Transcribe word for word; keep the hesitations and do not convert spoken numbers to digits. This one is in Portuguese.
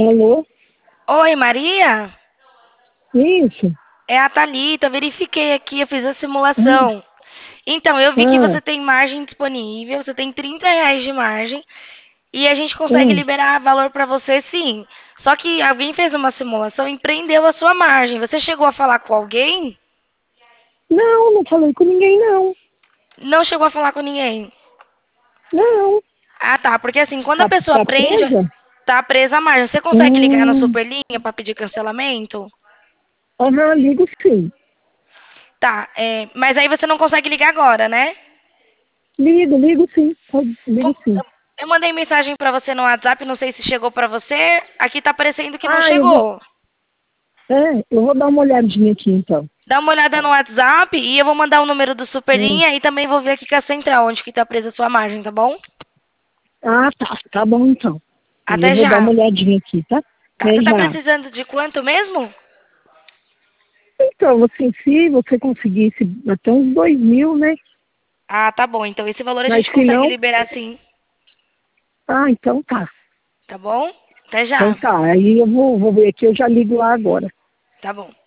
Alô? Oi, Maria? Isso? É a Thalita. Verifiquei aqui, eu fiz a Hum, simulação. Então, eu vi que Ah, você tem margem disponível, você tem trinta reais de margem e a gente consegue hum. liberar valor para você sim. Só que alguém fez uma simulação e prendeu a sua margem. Você chegou a falar com alguém? Não, não falei com ninguém, não. Não chegou a falar com ninguém. Não. Ah, tá. Porque assim, quando a Tá, pessoa tá prende, presa? tá presa a margem. Você consegue ligar na Hum. Superlinha para pedir cancelamento? Aham, ligo sim. Tá, é, mas aí você não consegue ligar agora, né? Ligo, ligo sim. Pode- Ligo Como- sim. Eu eu mandei mensagem pra você no WhatsApp, não sei se chegou pra você. Aqui tá parecendo que não Ah, eu vou. chegou. É, eu vou dar uma olhadinha aqui então. Dá uma olhada no WhatsApp e eu vou mandar o número do Hum. Superlinha e também vou ver aqui com a central, onde que tá presa a sua margem, tá bom? Ah, tá. Tá bom então. E eu Até vou dar uma já. olhadinha aqui, tá? Tá, Até você tá já. precisando de quanto mesmo? Então, assim, se você conseguisse até uns dois mil, né? Ah, tá bom. Então esse valor a Mas gente se consegue não. liberar sim, Ah, então tá. tá bom? Até Então já. tá. Aí eu vou, vou ver aqui, eu já ligo lá agora. Tá bom.